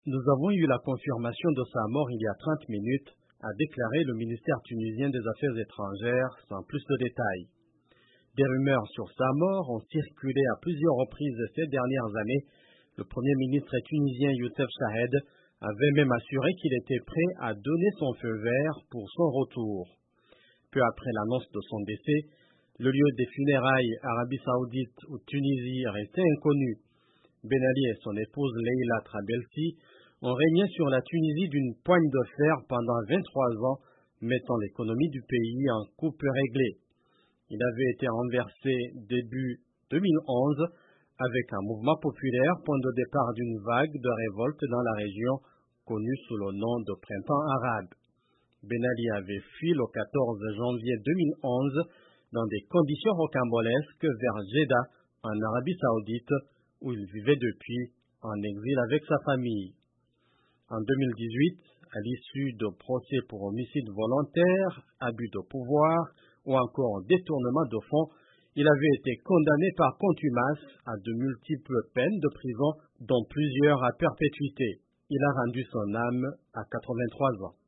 Nous avons eu la confirmation de sa mort il y a 30 minutes, a déclaré le ministère tunisien des Affaires étrangères sans plus de détails. Des rumeurs sur sa mort ont circulé à plusieurs reprises ces dernières années. Le Premier ministre tunisien Youssef Chahed avait même assuré qu'il était prêt à donner son feu vert pour son retour. Peu après l'annonce de son décès, le lieu des funérailles Arabie Saoudite ou Tunisie restait inconnu. Ben Ali et son épouse Leila Trabelsi ont régné sur la Tunisie d'une poigne de fer pendant 23 ans, mettant l'économie du pays en coupe réglée. Il avait été renversé début 2011 avec un mouvement populaire, point de départ d'une vague de révolte dans la région connue sous le nom de Printemps arabe. Ben Ali avait fui le 14 janvier 2011 dans des conditions rocambolesques vers Jeddah, en Arabie Saoudite, où il vivait depuis en exil avec sa famille. En 2018, à l'issue de procès pour homicide volontaire, abus de pouvoir ou encore détournement de fonds, il avait été condamné par contumace à de multiples peines de prison, dont plusieurs à perpétuité. Il a rendu son âme à 83 ans.